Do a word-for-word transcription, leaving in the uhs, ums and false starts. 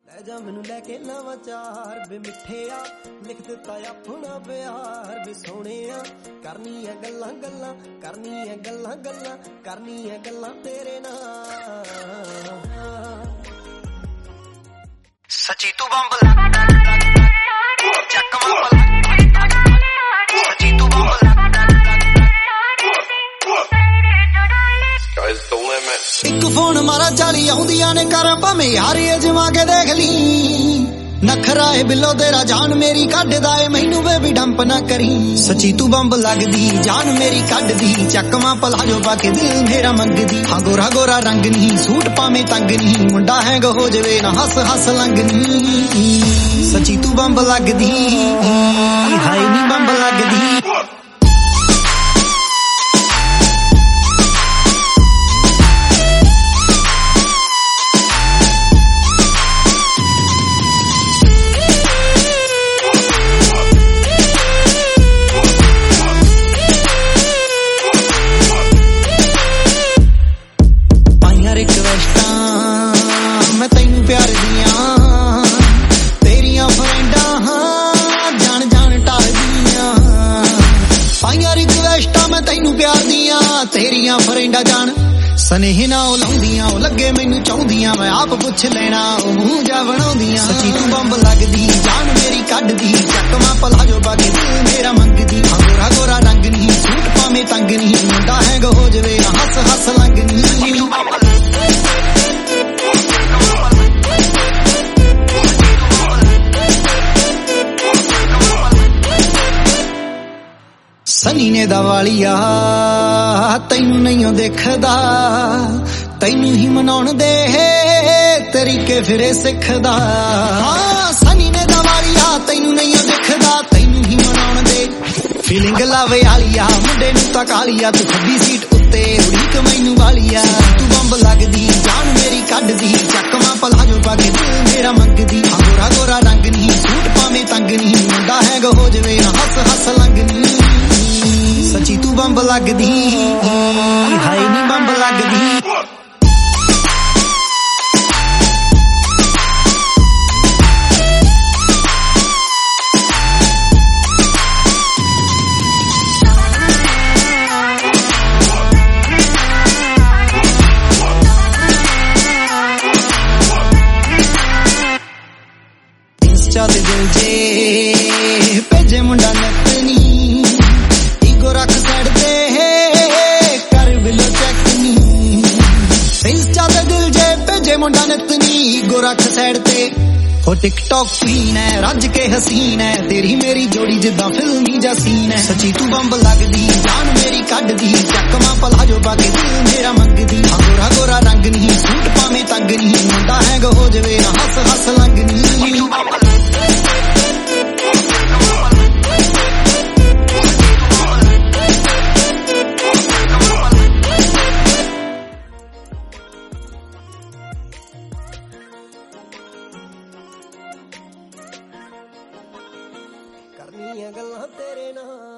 ਲੈ ਜਾ ਮੈਨੂੰ ਲੈ ਕੇ ਨਵਾਂ ਚਾਰ ਵੇ ਮਿੱਠਿਆ ਲਿਖ ਦਿੱਤਾ ਆਪਣਾ ਪਿਆਰ ਵੇ ਸੋਹਣਿਆ ਕਰਨੀਆਂ ਗੱਲਾਂ ਗੱਲਾਂ ਕਰਨੀਆਂ ਗੱਲਾਂ ਗੱਲਾਂ ਕਰਨੀਆਂ ਗੱਲਾਂ ਤੇਰੇ ਨਾਲ ਸੱਚੀ ਤੂੰ ਬੰਬ ਚੱਕ ਬੰਬ ਸੱਚੀ ਤੂੰ ਬੰਬ ਇੱਕ ਫੋਨ ਮਾਰਾ ਚਾਲੀ ਆਉਂਦੀਆਂ ਨੇ ਕਰਾਂ ਭਾਵੇਂ ਯਾਰੀ ਅਜਮਾ ਕੇ ਦੇਖ ਲਈ ਨਖਰਾ ਏ ਬਿੱਲੋ ਤੇਰਾ ਜਾਨ ਮੇਰੀ ਕੱਢਦਾ ਏ ਮੈਨੂੰ ਬੇਬੀ ਡੰਪ ਨਾ ਕਰੀ ਸੱਚੀ ਤੂੰ ਬੰਬ ਲੱਗਦੀ ਜਾਨ ਮੇਰੀ ਕੱਢਦੀ ਚੱਕਵਾਂ ਪਲਾਜੋ ਪਾ ਕੇ ਦਿਲ ਮੇਰਾ ਮੰਗਦੀ ਹਾਂ ਗੋਰਾ ਗੋਰਾ ਰੰਗ ਨਹੀਂ ਸੂਟ ਪਾਵੇਂ ਤੰਗ ਨਹੀਂ ਮੁੰਡਾ ਹੈਂਗ ਹੋ ਜਵੇ ਨਾ ਹੱਸ ਹੱਸ ਲੰਗਨੀ ਸੱਚੀ ਤੂੰ ਬੰਬ ਲੱਗਦੀ ਹਾਏ ਨੀ ਬੰਬ ਲੱਗਦੀ ਮੈਂ ਤੈਨੂੰ ਪਿਆਰ ਦੀਆਂ ਤੇਰੀਆਂ ਫਰੈਂਡਾਂ ਜਾਣ ਜਾਣ ਟਾਲਦੀਆਂ ਪਾਈਆਂ ਰਿਕਵੈਸਟਾਂ ਮੈਂ ਤੈਨੂੰ ਪਿਆਰ ਦੀਆਂ ਤੇਰੀਆਂ ਫਰੈਂਡਾਂ ਜਾਣ ਸਨੇਹ ਨਾ ਉਹ ਲਾਉਂਦੀਆਂ ਉਹ ਲੱਗੇ ਮੈਨੂੰ ਚਾਹੁੰਦੀਆਂ ਮੈਂ ਆਪ ਪੁੱਛ ਲੈਣਾ ਉਹ ਮੂੰਹ ਜਾ ਬਣਾਉਂਦੀਆਂ ਸੱਚੀ ਤੂੰ ਬੰਬ ਲੱਗਦੀ ਜਾਨ ਮੇਰੀ ਕੱਢਦੀ ਚੱਕਵਾਂ ਪਲਾਜੋ ਪਾ ਕੇ ਦਿਲ ਮੇਰਾ ਮੰਗਦੀ ਗੋਰਾ ਗੋਰਾ ਰੰਗ ਨਹੀਂ ਸੂਟ ਪਾਵੇਂ ਤੰਗ ਨਹੀਂ ਮੁੰਡਾ ਹੈਂਗ ਹੋ ਜਵੇ ਨਾ ਹੱਸ ਹੱਸ ਲੰਗਨੀ ਸਨੀ ਨੇ ਦਵਾਲੀਆ ਤੈਨੂੰ ਨਹੀਂ ਦੇਖਦਾ ਤੈਨੂੰ ਹੀ ਮਨਾਉਣ ਦੇ ਤਰੀਕੇ ਫਿਰੇ ਸਿੱਖਦਾ ਸਨੀ ਨੇ ਦਵਾਲੀਆ ਤੈਨੂੰ ਨਹੀਂ ਦੇਖਦਾ ਤੈਨੂੰ ਹੀ ਮਨਾਉਣ ਦੇ ਫੀਲਿੰਗ ਲਾਵੇ ਵਾਲੀਆ ਮੁੰਡੇ ਨੂੰ ਤਾਂ ਕਾਲੀਆ ਤੂੰ ਖੱਬੀ ਸੀਟ ਉੱਤੇ ਉਡੀਕ ਮੈਨੂੰ ਵਾਲੀਆ ਤੂੰ ਬੰਬ ਲੱਗਦੀ ਜਾਨ ਮੇਰੀ ਕੱਢਦੀ ਚੱਕਵਾਂ ਪਲਾਜੋ ਪਾ ਕੇ ਦਿਲ ਮੇਰਾ ਮੰਗਦੀ ਗੋਰਾ ਗੋਰਾ ਰੰਗ ਨਹੀਂ ਸੂਟ ਪਾਵੇਂ ਤੰਗ ਨਹੀਂ ਮੁੰਡਾ ਹੈਂਗ ਹੋ ਜਵੇ ਨਾ ਹੱਸ ਹੱਸ ਲੰਗਨੀ ਸੱਚੀ ਤੂੰ ਬੰਬ ਲੱਗਦੀ ਹਾਏ ਨੀ ਬੰਬ ਲੱਗਦੀ ਇੰਸਟਾ ਤੇ ਦਿਲ ਜੇ ਭੇਜੇ ਮੁੰਡਾ ਨੱਤਨੀ ਈਗੋ ਰੱਖ ਸਾਈਡ ਤੇ ਕਰ ਬਿਲੋ ਚੈੱਕ ਨੀ ਇੰਸਟਾ ਤੇ ਦਿਲ ਜੇ ਭੇਜੇ ਮੁੰਡਾ ਨੱਤਨੀ ਈਗੋ ਰੱਖ ਸਾਈਡ ਤੇ ਹੋ ਟਿਕਟੌਕ ਕੁਈਨ ਹੈ ਰੱਜ ਕੇ ਹਸੀਨ ਹੈ ਤੇਰੀ ਮੇਰੀ ਜੋੜੀ ਜਿੱਦਾਂ ਫਿਲਮੀ ਜਾਂ ਸੀਨ ਹੈ ਸੱਚੀ ਤੂੰ ਬੰਬ ਲੱਗਦੀ ਜਾਨ ਮੇਰੀ ਕੱਢਦੀ ਚੱਕਵਾਂ ਪਲਾਜੋ ਪਾ ਕੇ ਦਿਲ ਮੇਰਾ ਮੰਗਦੀ ਗੋਰਾ ਗੋਰਾ ਰੰਗ ਨਹੀਂ ਸੂਟ ਪਾਵੇਂ ਤੰਗ ਨਹੀਂ ਮੁੰਡਾ ਹੈਂਗ ਹੋ ਜਵੇ ਨਾ ਹੱਸ ਹੱਸ ਲੰਗਨੀ ਕਰਨੀਆਂ ਗੱਲਾਂ ਤੇਰੇ ਨਾਲ।